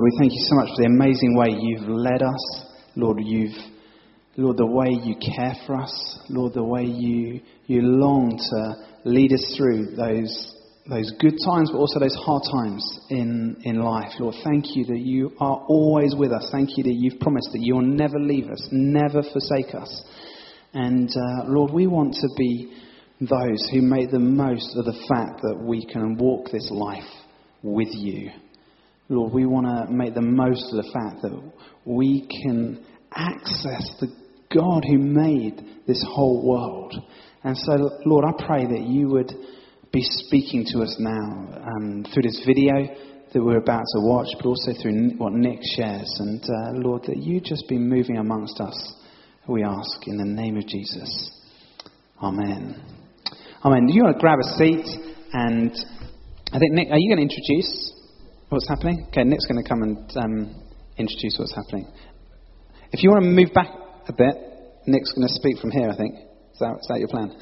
we thank you so much for the amazing way you've led us. Lord, Lord, the way you care for us. Lord, the way you long to lead us through those good times, but also those hard times in life. Lord, thank you that you are always with us. Thank you that you've promised that you will never leave us, never forsake us. And Lord, we want to be those who make the most of the fact that we can walk this life with you. Lord, we want to make the most of the fact that we can access the God who made this whole world. And so, Lord, I pray that you would be speaking to us now through this video that we're about to watch, but also through what Nick shares. And Lord, that you just be moving amongst us, we ask, in the name of Jesus. Amen. Amen. Do you want to grab a seat? And I think, Nick, are you going to introduce what's happening? Okay, Nick's going to come and introduce what's happening. If you want to move back a bit, Nick's going to speak from here, I think. Is that your plan?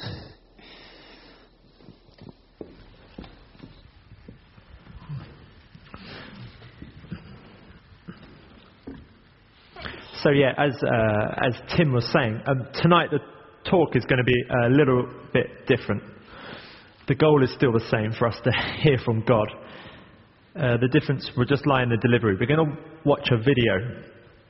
So yeah, as Tim was saying, tonight the talk is going to be a little bit different. The goal is still the same, for us to hear from God. The difference will just lie in the delivery. We're going to watch a video,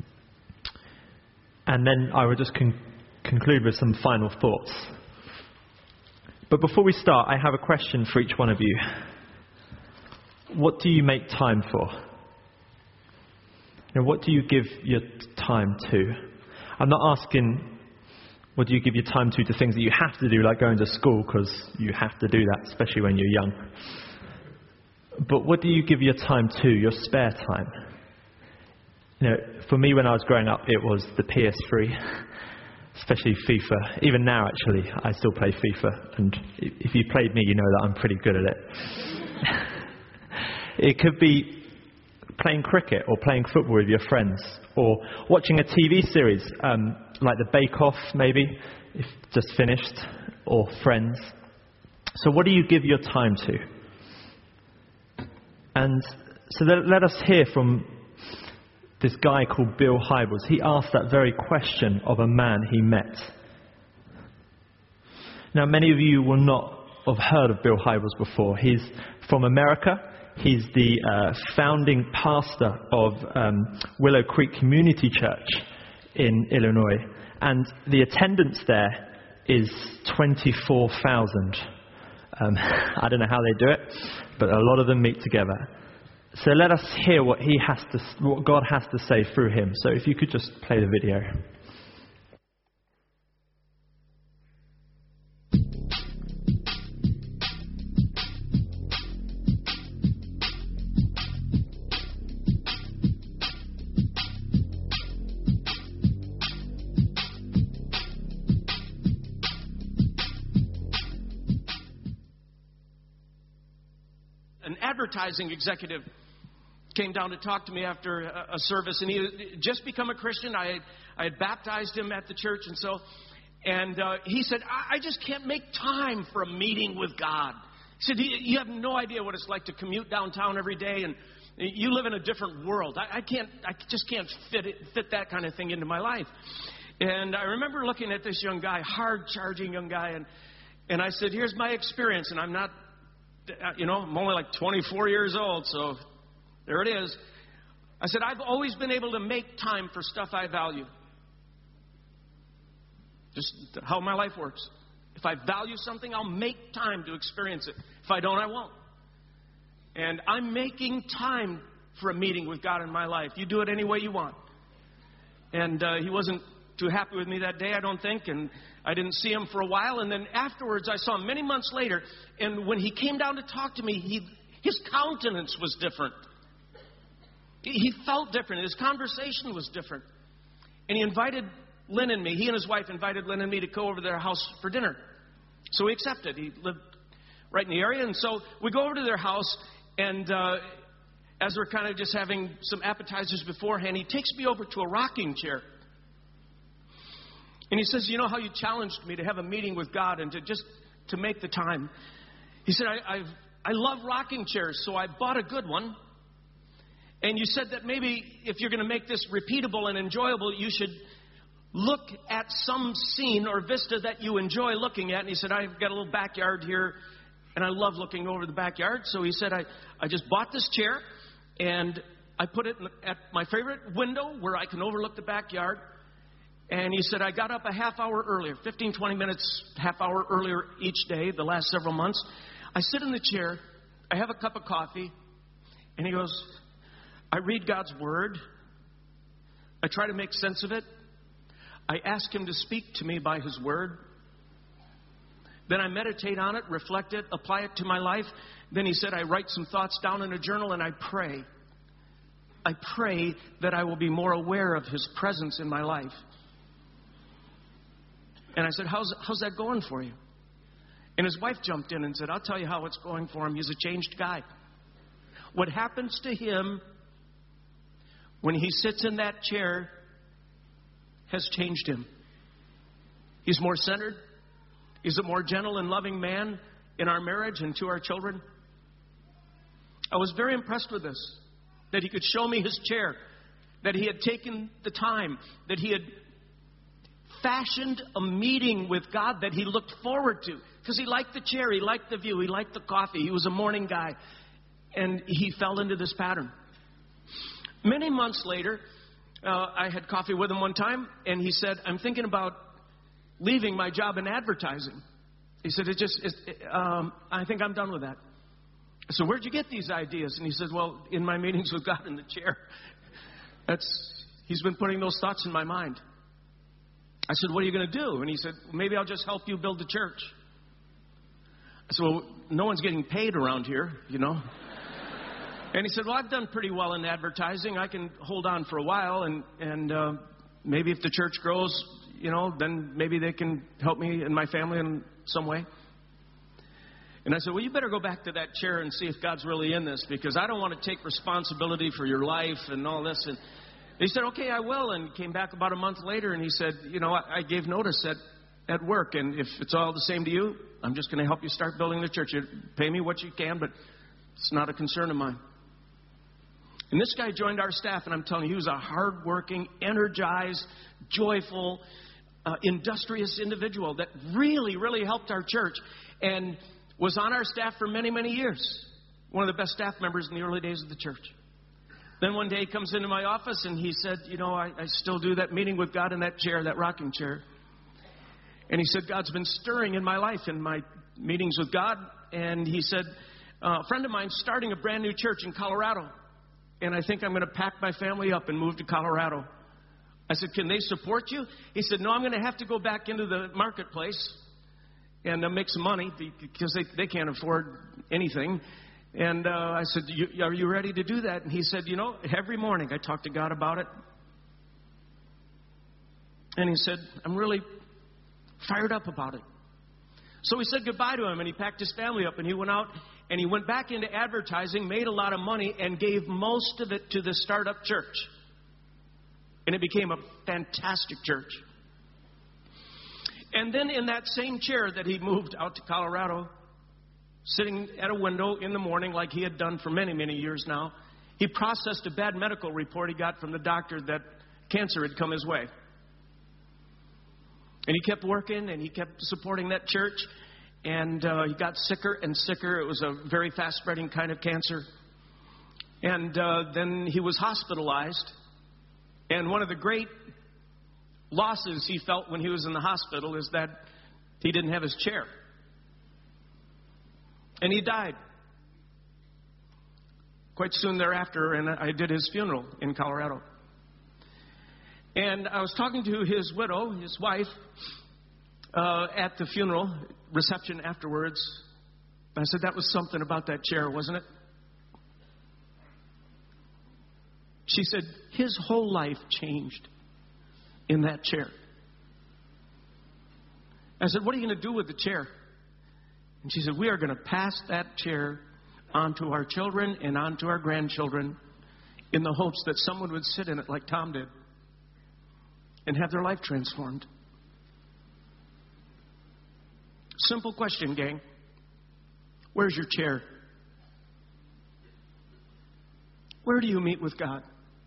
and then I will just conclude with some final thoughts. But before we start, I have a question for each one of you. What do you make time for? You know, what do you give your time to? I'm not asking, what do you give your time to things that you have to do, like going to school, because you have to do that, especially when you're young. But what do you give your time to, your spare time? You know, for me, when I was growing up, it was the PS3, especially FIFA. Even now, actually, I still play FIFA, and if you played me, you know that I'm pretty good at it. It could be playing cricket or playing football with your friends, or watching a TV series like The Bake Off, maybe, if just finished, or Friends. So what do you give your time to? And so let us hear from this guy called Bill Hybels. He asked that very question of a man he met. Now, many of you will not have heard of Bill Hybels before. He's from America. He's the founding pastor of Willow Creek Community Church in Illinois. And the attendance there is 24,000. I don't know how they do it, but a lot of them meet together. So let us hear what God has to say through him. So if you could just play the video. Advertising executive came down to talk to me after a service, and he had just become a Christian. I had baptized him at the church, and he said, I just can't make time for a meeting with God. He said, you have no idea what it's like to commute downtown every day, and you live in a different world. I just can't fit that kind of thing into my life. And I remember looking at this young guy, hard-charging young guy, and I said, here's my experience, and I'm not, I'm only like 24 years old, so there it is. I said, I've always been able to make time for stuff I value. Just how my life works. If I value something, I'll make time to experience it. If I don't, I won't. And I'm making time for a meeting with God in my life. You do it any way you want. And he wasn't too happy with me that day, I don't think, and I didn't see him for a while. And then afterwards, I saw him many months later, and when he came down to talk to me, his countenance was different. He felt different. His conversation was different. And he invited Lynn and me. He and his wife invited Lynn and me to go over to their house for dinner. So we accepted. He lived right in the area, and so we go over to their house, and as we're kind of just having some appetizers beforehand, he takes me over to a rocking chair. And he says, you know how you challenged me to have a meeting with God and to make the time? He said, I love rocking chairs, so I bought a good one. And you said that maybe if you're going to make this repeatable and enjoyable, you should look at some scene or vista that you enjoy looking at. And he said, I've got a little backyard here, and I love looking over the backyard. So he said, I just bought this chair, and I put it at my favorite window where I can overlook the backyard. And he said, I got up a half hour earlier, 15, 20 minutes, half hour earlier each day, the last several months. I sit in the chair, I have a cup of coffee, and he goes, I read God's Word. I try to make sense of it. I ask Him to speak to me by His Word. Then I meditate on it, reflect it, apply it to my life. Then he said, I write some thoughts down in a journal and I pray. I pray that I will be more aware of His presence in my life. And I said, how's that going for you? And his wife jumped in and said, I'll tell you how it's going for him. He's a changed guy. What happens to him when he sits in that chair has changed him. He's more centered. He's a more gentle and loving man in our marriage and to our children. I was very impressed with this, that he could show me his chair, that he had taken the time, that he had fashioned a meeting with God that he looked forward to. Because he liked the chair, he liked the view, he liked the coffee. He was a morning guy. And he fell into this pattern. Many months later, I had coffee with him one time, and he said, I'm thinking about leaving my job in advertising. He said, I think I'm done with that. So where'd you get these ideas? And he said, well, in my meetings with God in the chair. He's been putting those thoughts in my mind. I said, what are you going to do? And he said, maybe I'll just help you build the church. I said, well, no one's getting paid around here, you know. And he said, well, I've done pretty well in advertising. I can hold on for a while, and maybe if the church grows, you know, then maybe they can help me and my family in some way. And I said, well, you better go back to that chair and see if God's really in this, because I don't want to take responsibility for your life and all this. And he said, okay, I will. And he came back about a month later, and he said, you know, I gave notice at work, and if it's all the same to you, I'm just going to help you start building the church. You pay me what you can, but it's not a concern of mine. And this guy joined our staff, and I'm telling you, he was a hardworking, energized, joyful, industrious individual that really, really helped our church and was on our staff for many, many years. One of the best staff members in the early days of the church. Then one day he comes into my office and he said, you know, I still do that meeting with God in that chair, that rocking chair. And he said, God's been stirring in my life, in my meetings with God. And he said, a friend of mine's starting a brand new church in Colorado. And I think I'm going to pack my family up and move to Colorado. I said, can they support you? He said, no, I'm going to have to go back into the marketplace and make some money because they can't afford anything. And I said, are you ready to do that? And he said, you know, every morning I talk to God about it. And he said, I'm really fired up about it. So we said goodbye to him, and he packed his family up, and he went out, and he went back into advertising, made a lot of money, and gave most of it to the startup church. And it became a fantastic church. And then in that same chair that he moved out to Colorado, sitting at a window in the morning like he had done for many, many years now, he processed a bad medical report he got from the doctor that cancer had come his way. And he kept working, and he kept supporting that church. And he got sicker and sicker. It was a very fast-spreading kind of cancer. And then he was hospitalized. And one of the great losses he felt when he was in the hospital is that he didn't have his chair. And he died quite soon thereafter, and I did his funeral in Colorado. And I was talking to his widow, his wife, at the funeral reception afterwards. I said, that was something about that chair, wasn't it? She said, his whole life changed in that chair. I said, what are you going to do with the chair? And she said, we are going to pass that chair on to our children and on to our grandchildren in the hopes that someone would sit in it like Tom did and have their life transformed. Simple question, gang. Where's your chair? Where do you meet with God?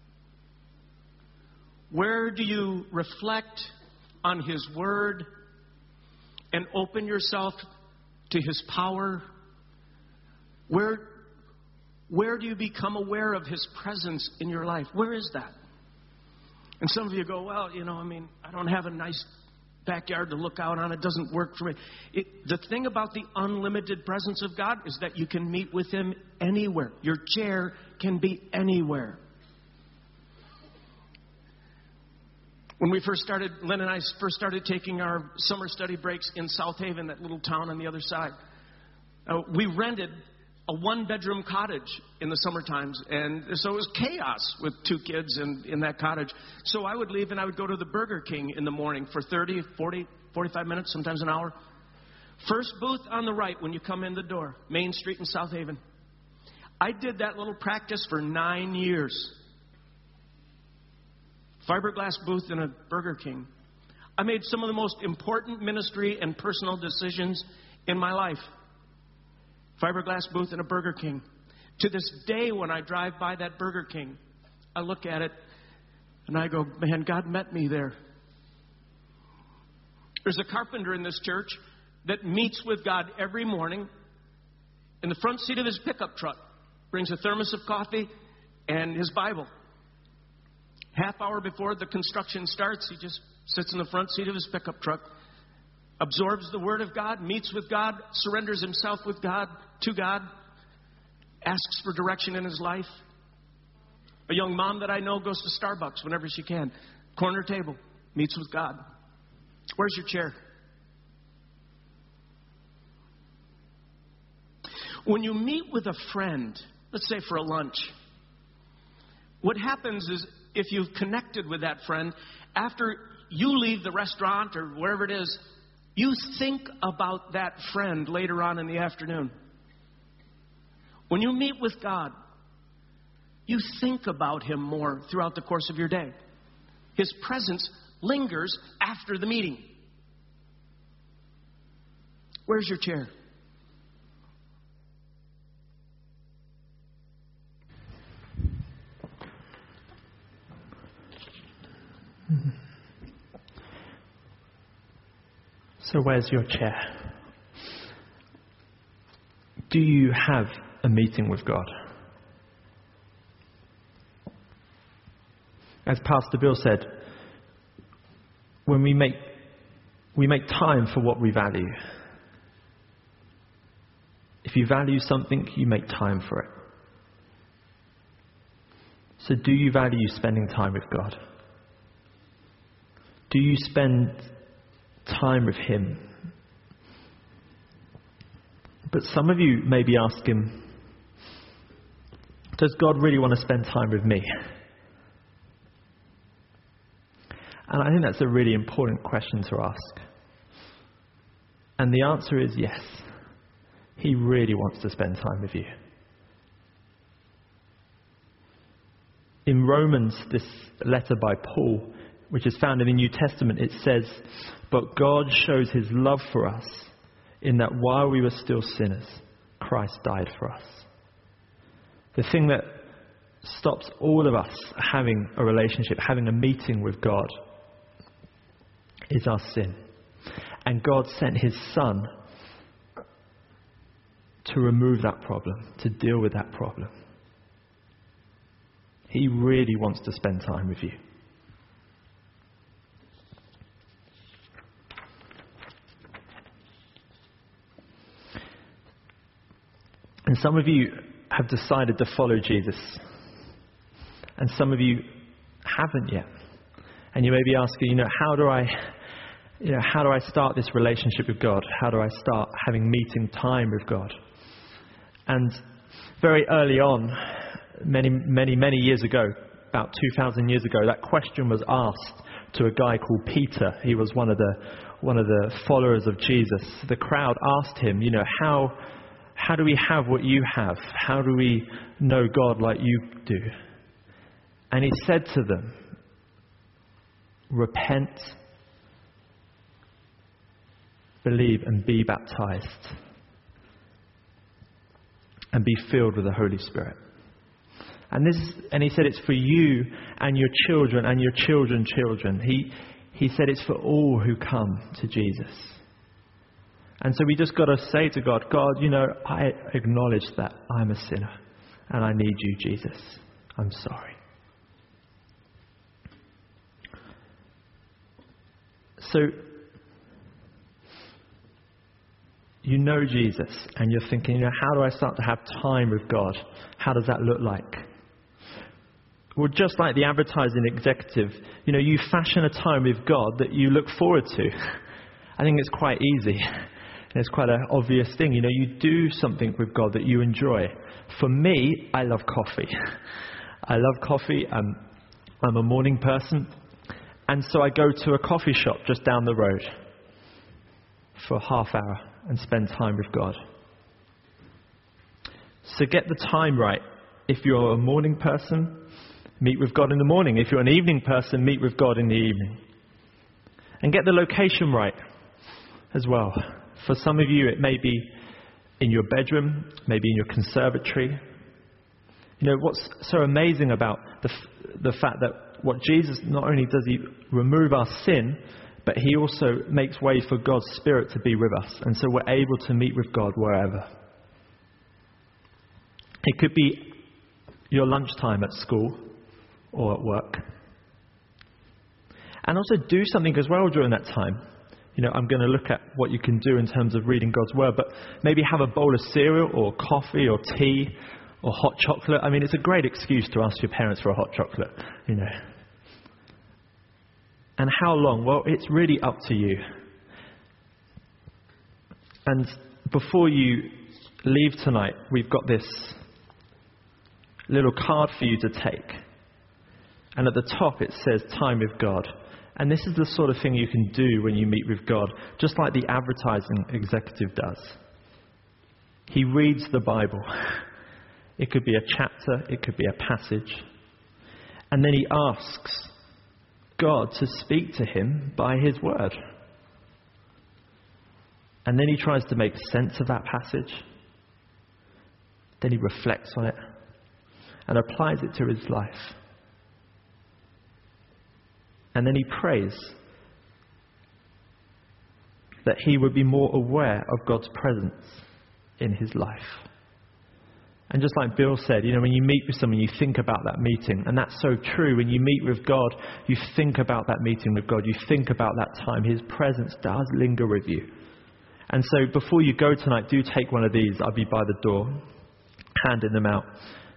Where do you reflect on His Word and open yourself to His power? Where do you become aware of His presence in your life? Where is that? And some of you go, well, I don't have a nice backyard to look out on. It doesn't work for me. The thing about the unlimited presence of God is that you can meet with Him anywhere. Your chair can be anywhere. When Lynn and I first started taking our summer study breaks in South Haven, that little town on the other side, we rented a one-bedroom cottage in the summer times. And so it was chaos with 2 kids in that cottage. So I would leave and I would go to the Burger King in the morning for 30, 40, 45 minutes, sometimes an hour. First booth on the right when you come in the door, Main Street in South Haven. I did that little practice for 9 years. Fiberglass booth in a Burger King. I made some of the most important ministry and personal decisions in my life. Fiberglass booth in a Burger King. To this day, when I drive by that Burger King, I look at it and I go, man, God met me there. There's a carpenter in this church that meets with God every morning in the front seat of his pickup truck. Brings a thermos of coffee and his Bible. Half hour before the construction starts, he just sits in the front seat of his pickup truck, absorbs the Word of God, meets with God, surrenders himself with God, to God, asks for direction in his life. A young mom that I know goes to Starbucks whenever she can. Corner table, meets with God. Where's your chair? When you meet with a friend, let's say for a lunch, what happens is if you've connected with that friend, after you leave the restaurant or wherever it is, you think about that friend later on in the afternoon. When you meet with God, you think about Him more throughout the course of your day. His presence lingers after the meeting. Where's your chair? So where's your chair? Do you have a meeting with God? As Pastor Bill said, when we make time for what we value. If you value something, you make time for it. So do you value spending time with God? Do you spend time with Him? But some of you may be asking, does God really want to spend time with me? And I think that's a really important question to ask. And the answer is yes. He really wants to spend time with you. In Romans, this letter by Paul, which is found in the New Testament, it says, "But God shows His love for us in that while we were still sinners, Christ died for us." The thing that stops all of us having a relationship, having a meeting with God, is our sin. And God sent His Son to remove that problem, to deal with that problem. He really wants to spend time with you. And some of you have decided to follow Jesus. And some of you haven't yet. And you may be asking, how do I start this relationship with God? How do I start having meeting time with God? And very early on, many years ago, about 2,000 years ago, that question was asked to a guy called Peter. He was one of the followers of Jesus. The crowd asked him, how do we have what you have? How do we know God like you do? And he said to them, repent, believe, and be baptized, and be filled with the Holy Spirit. And he said it's for you and your children and your children's children. He said it's for all who come to Jesus. And so we just got to say to God, God, I acknowledge that I'm a sinner and I need you, Jesus. I'm sorry. So, you know Jesus and you're thinking, how do I start to have time with God? How does that look like? Well, just like the advertising executive, you fashion a time with God that you look forward to. I think it's quite easy. It's quite an obvious thing. You do something with God that you enjoy. For me, I love coffee. I love coffee. I'm a morning person. And so I go to a coffee shop just down the road for a half hour and spend time with God. So get the time right. If you're a morning person, meet with God in the morning. If you're an evening person, meet with God in the evening. And get the location right as well. For some of you, it may be in your bedroom, maybe in your conservatory. What's so amazing about the fact that what Jesus, not only does he remove our sin, but he also makes way for God's Spirit to be with us. And so we're able to meet with God wherever. It could be your lunchtime at school or at work. And also do something as well during that time. I'm going to look at what you can do in terms of reading God's Word, but maybe have a bowl of cereal or coffee or tea or hot chocolate. I mean, it's a great excuse to ask your parents for a hot chocolate, And how long? Well, it's really up to you. And before you leave tonight, we've got this little card for you to take. And at the top it says time with God. And this is the sort of thing you can do when you meet with God, just like the advertising executive does. He reads the Bible. It could be a chapter, it could be a passage. And then he asks God to speak to him by his word. And then he tries to make sense of that passage. Then he reflects on it and applies it to his life. And then he prays that he would be more aware of God's presence in his life. And just like Bill said, when you meet with someone, you think about that meeting. And that's so true. When you meet with God, you think about that meeting with God. You think about that time. His presence does linger with you. And so before you go tonight, do take one of these. I'll be by the door, handing them out.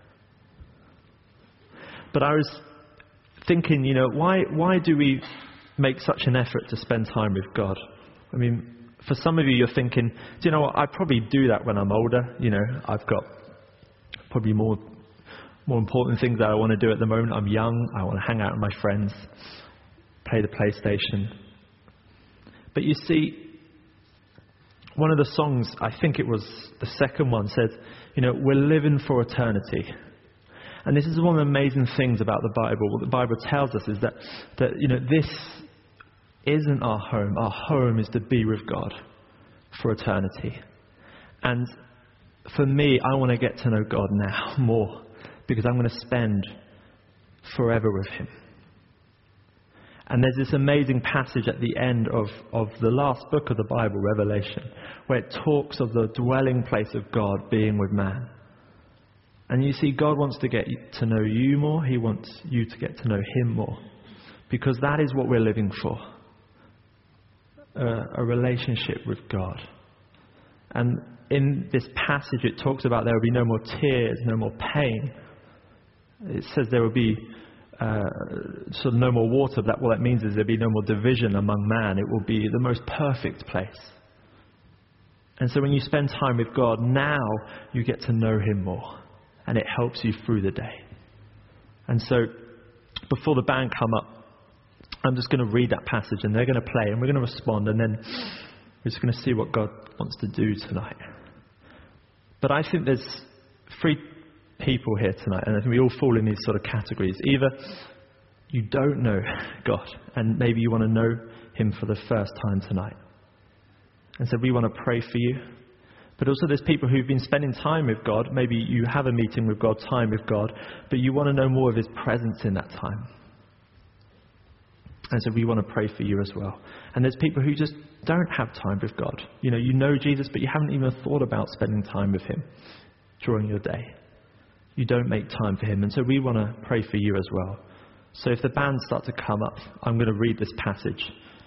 But I was thinking, why do we make such an effort to spend time with God? I mean, for some of you, you're thinking, do you know what? I probably do that when I'm older. I've got probably more important things that I want to do at the moment. I'm young. I want to hang out with my friends, play the PlayStation. But you see, one of the songs, I think it was the second one, said, we're living for eternity. And this is one of the amazing things about the Bible. What the Bible tells us is that this isn't our home. Our home is to be with God for eternity. And for me, I want to get to know God now more, because I'm going to spend forever with him. And there's this amazing passage at the end of the last book of the Bible, Revelation, where it talks of the dwelling place of God being with man. And you see, God wants to get to know you more. He wants you to get to know him more, because that is what we're living for. A relationship with God. And in this passage it talks about there will be no more tears, no more pain. It says there will be sort of no more water. But what that means is there'll be no more division among man. It will be the most perfect place. And so when you spend time with God, now you get to know him more. And it helps you through the day. And so before the band come up, I'm just going to read that passage and they're going to play and we're going to respond, and then we're just going to see what God wants to do tonight. But I think there's three people here tonight, and I think we all fall in these sort of categories. Either you don't know God and maybe you want to know him for the first time tonight. And so we want to pray for you. But also there's people who've been spending time with God. Maybe you have a meeting with God, time with God, but you want to know more of his presence in that time. And so we want to pray for you as well. And there's people who just don't have time with God. You know Jesus, but you haven't even thought about spending time with him during your day. You don't make time for him. And so we want to pray for you as well. So if the band start to come up, I'm going to read this passage.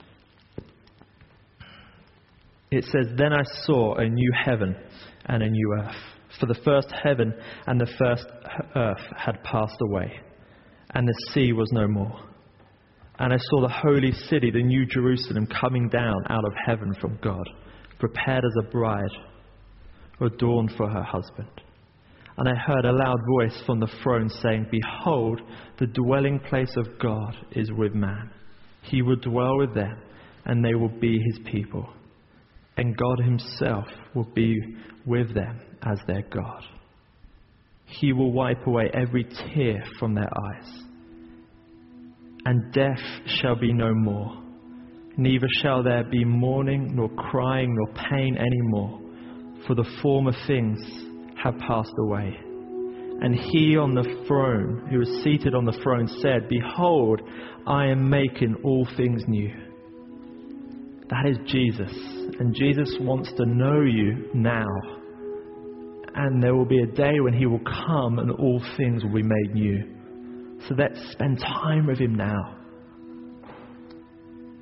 It says, "Then I saw a new heaven and a new earth. For the first heaven and the first earth had passed away, and the sea was no more. And I saw the holy city, the new Jerusalem, coming down out of heaven from God, prepared as a bride, adorned for her husband. And I heard a loud voice from the throne saying, 'Behold, the dwelling place of God is with man. He will dwell with them, and they will be his people. And God himself will be with them as their God. He will wipe away every tear from their eyes. And death shall be no more. Neither shall there be mourning, nor crying, nor pain any more. For the former things have passed away.' And he on the throne, who was seated on the throne, said, 'Behold, I am making all things new.'" That is Jesus. And Jesus wants to know you now. And there will be a day when he will come and all things will be made new. So let's spend time with him now.